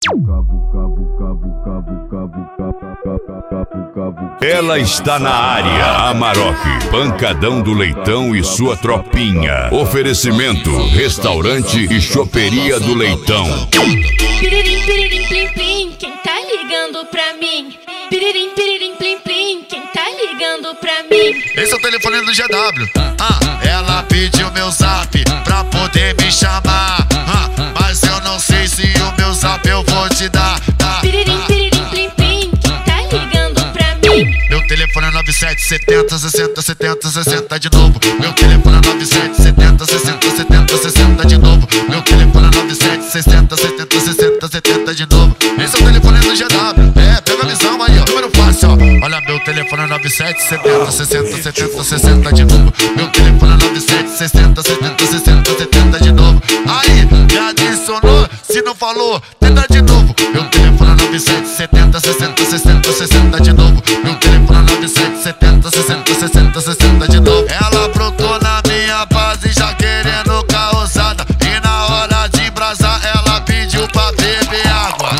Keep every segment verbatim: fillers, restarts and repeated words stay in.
Ela está na área, Amarok, pancadão do Leitão e sua tropinha. Oferecimento, restaurante e choperia do Leitão. Piririm, piririm, plim, plim, quem tá ligando pra mim? Piririm, piririm, plim, plim, quem tá ligando pra mim? Esse é o telefone do G W. Ah, ela pediu meu zap pra poder me chamar. Ah, mas eu não sei se o meu zap eu vou te dar. Ah, piririm, piririm, plim, plim, quem tá ligando pra mim? meu telefone é nove sete setenta, sessenta, setenta, sessenta de novo. Meu telefone é nove sete setenta, sessenta, setenta, sessenta de novo. Meu telefone é nove sete sessenta, setenta, sessenta, setenta de novo. Esse é o telefone do G W. É, pega a visão aí, ó. Número fácil, ó. Olha, meu telefone é nove sete setenta, sessenta, setenta, sessenta de novo. Meu telefone é nove sete sessenta, setenta, sessenta, setenta de novo. Aí, me adicionou, se não falou, tenta de novo. Meu telefone é nove sete setenta, sessenta, sessenta, sessenta de novo. Meu telefone é nove sete setenta, sessenta, sessenta, sessenta de novo. Ela brotou na minha base já querendo causada. E na hora de embrasar ela pediu pra beber água.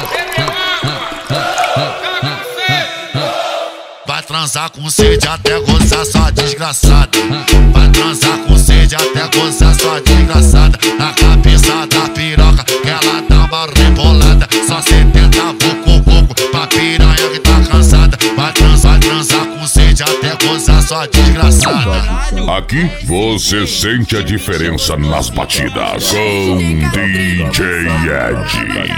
Vai transar com sede até gozar sua desgraçada. Vai transar com sede até gozar sua desgraçada. Na cabeça da piroca que ela dá uma rebolada. Só setenta vucu vucu pra piranha que tá cansada. Vai transar, transar com sede até gozar sua desgraçada. Aqui você sente a diferença nas batidas com D J Ed.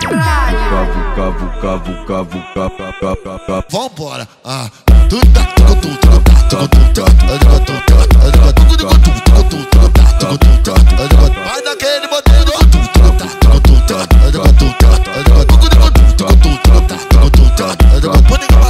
Vambora, ah. Tudo tudo tudo tudo tudo. Vai daquele modelo. Tudo tudo tudo tudo.